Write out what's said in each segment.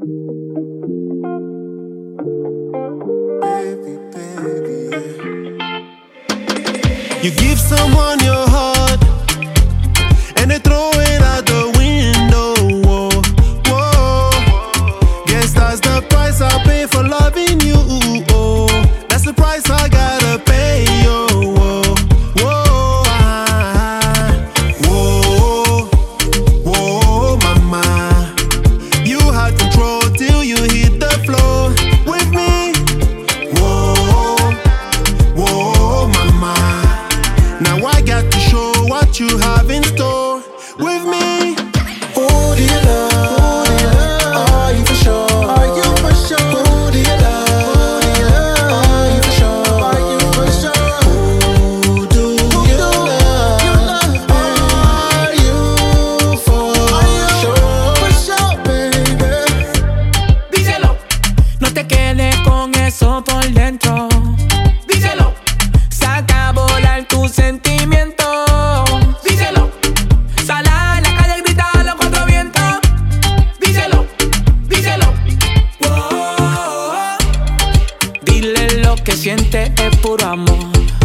Baby, baby, yeah. You give someone your heart and they throw it out the window. Whoa, whoa. Guess that's the price I pay for loving you. Oh, that's the price I gotta pay. Oh, whoa, whoa, whoa, whoa, mama. You had control till you hit the floor with me. Whoa, whoa, mama. Now I got to show what you have in store with me. Who do you love? Are you for sure? Are you for sure? Who do you love? Are you for sure? Are you for sure? Who do you love? Are you for sure? For sure, baby. Díselo, no te quedes con eso por dentro. Díselo, saca a volar tus sentimientos. Díselo, sal a la calle y grita a los cuatro vientos. Díselo, díselo. Wow. Dile lo que sientes es puro amor.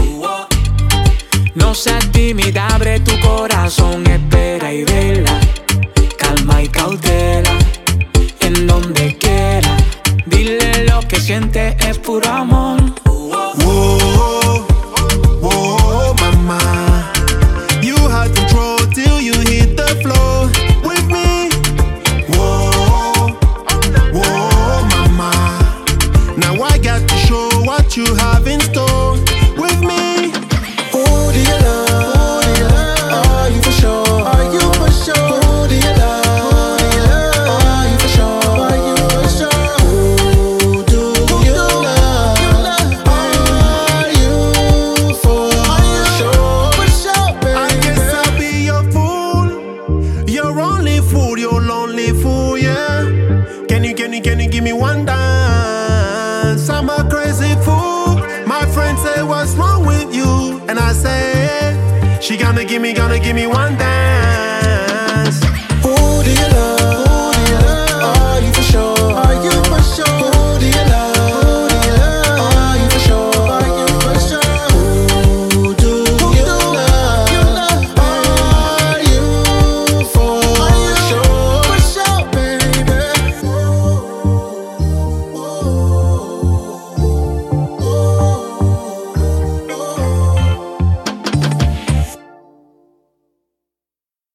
No seas tímida, abre tu corazón, espera y vela. Calma y cautela, en donde quiera. Dile lo que sientes es puro amor. Whoa, whoa, mama. You had control till you hit the floor with me. Whoa, whoa, mama. Now I got to show what you have in store with me. Who do you love? Are you for sure? Are you for sure? Who do you love? Are you for sure? Are you for sure? Who do you love? Are you for sure? For sure, baby. I guess I'll be your fool. Your only fool, your lonely fool, yeah. Can you give me one dance? I'm a crazy fool. My friends say, what's wrong with you? And I say, she gonna give me one dance.